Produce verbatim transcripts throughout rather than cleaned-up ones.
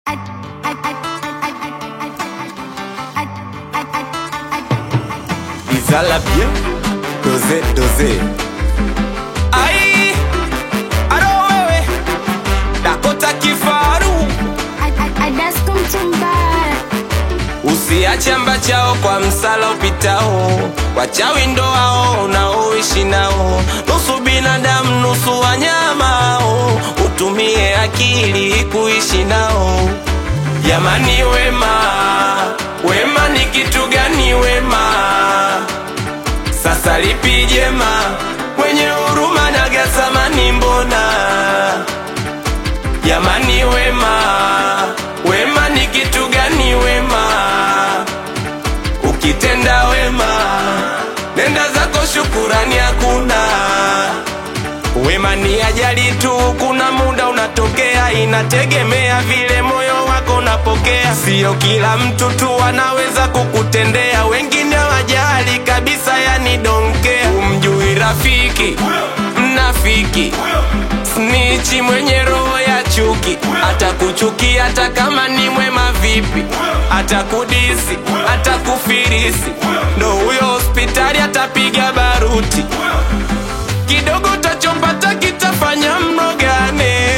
Izala bien, dosé, dosé. Aïe, alo wewe, Dakota Kifaru. Usiache amba chao kwa msala upitao, wachawi ndo hao unaoishi nao, nusu binadamu nusu wanyama, utumie akili kuishi nao. Jamani wema, wema ni kitu gani wema? Sasa lipi jema? Mwenye huruma na gasamani mbona? Jamani wema, wema ni kitu gani wema? Ukitenda wema, nenda zako shukurani hakuna. Wema ni ajali tu, kuna muda unatokea, inategemea vile moyo wako unapokea. Sio kila mtu tu anaweza kukutendea, wengine wajali kabisa, yani donkea. Umjui rafiki, mnafiki, snitchi mwenye roho ya chuki, atakuchukia hata kama ni mwema vipi, atakudisi, atakufirisi, ndo huyo hospitali atapiga baruti. Kidogo utachopata kitafanya mnogane,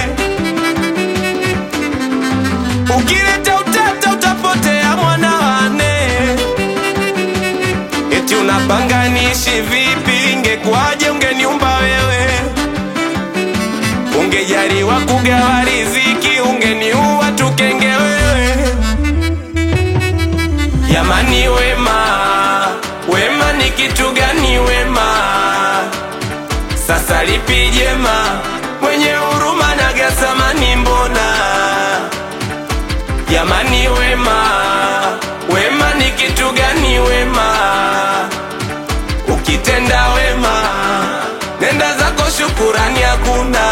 ukileta utata utapotea mwana wane. Eti unapanga niishi vipi? Ingekuwaje ungeniumba wewe? Ungejaliwa kugawa riziki, ungeniua tukenge wewe. Jamani wema, wema ni kitu gani wema? Sasa lipi jema? Mwenye huruma na gasamani mbona? Jamani wema, wema ni kitu gani wema? Ukitenda wema, nenda zako shukurani hakuna.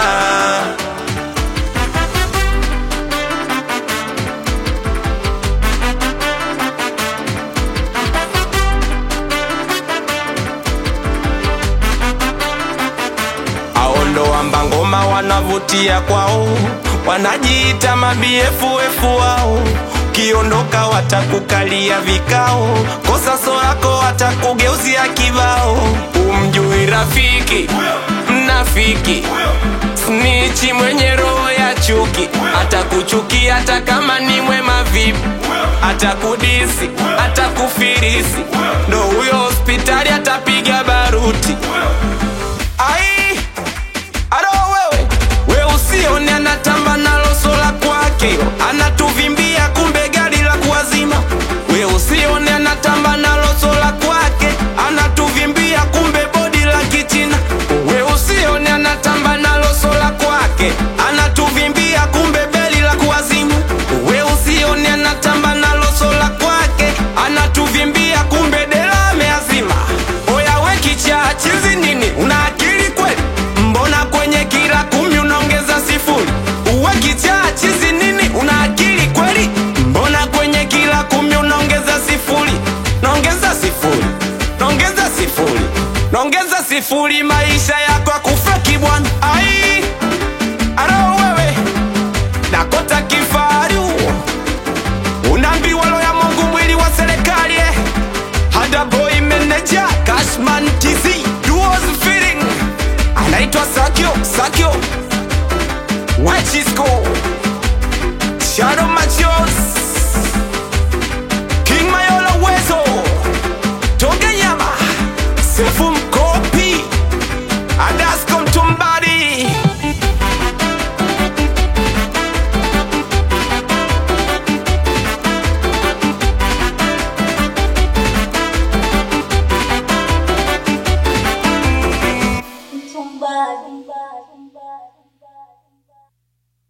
Wamba ngoma wanavutia kwao, wanajiita mabiefu wao. Kiondoka watakukalia vikao, kosa so lako watakugeuzia kibao. Umjui rafiki, mnafiki, snitchi mwenye roho ya chuki, atakuchukia hata kama ni mwema vipi, atakudisi, atakufirisi, ndo huyo hospitali atapiga baruti. Ai, alo wewe, we usione anatamba nalo sola kwake, anatuvimbia kumbe gari la kuwazima. We usione anatamba nalo sola kwake, anatuvimbia kumbe bodi la kichina. We usione anatamba nalo sola kwake, anatuvimbia kumbe beli la kuwazima. We usione anatamba nalo sola kwake, anatuvimbia kumbe dela ameazima. Oya we kichaa chizi nini, una akili kweli? Mbona kwenye kila kumi unaongeza sifuri? Uwe kichaa chizi nini, una akili kweli? Mbona kwenye kila kumi unaongeza sifuri? Naongeza sifuri, naongeza sifuri, naongeza sifuri. Maisha yako akufeki bwana.